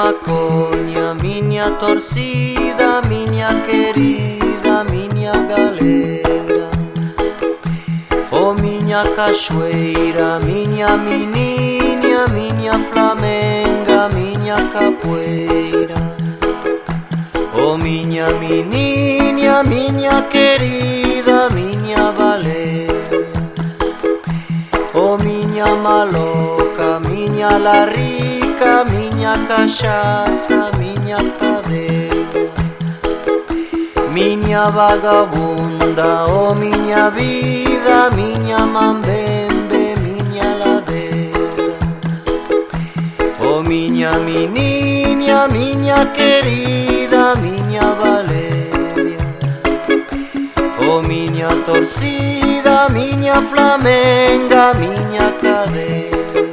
maconha, minha torcida, minha querida, minha galera. Oh minha cachoeira, minha menina, minha flamenga, minha capoeira. Oh minha menina, minha querida, minha baleia. Oh minha maloca, minha larica, minha cachaça, minha cadeia. Minha vagabunda, oh minha vida, minha mambembe, minha ladeira. Oh minha menina, minha querida, minha Valéria. Oh minha torcida, minha flamenga, minha cadeia.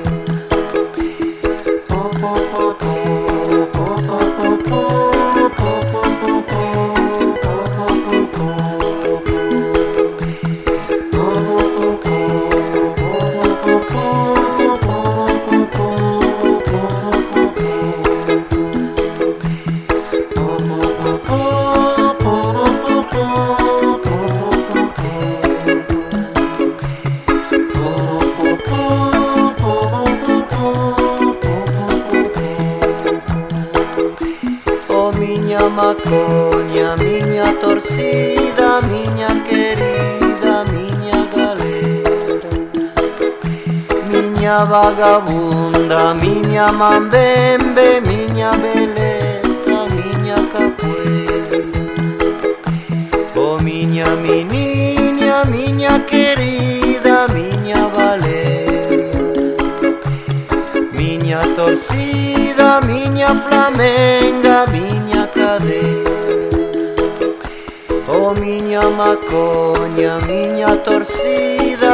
Minha maconha, minha torcida, minha querida, minha galera. Minha vagabunda, minha mambembe, minha beleza, minha capoeira. Oh minha menina, minha querida, minha Valéria. Minha torcida, minha flamenga, minha cadeia. Oh minha maconha, minha torcida,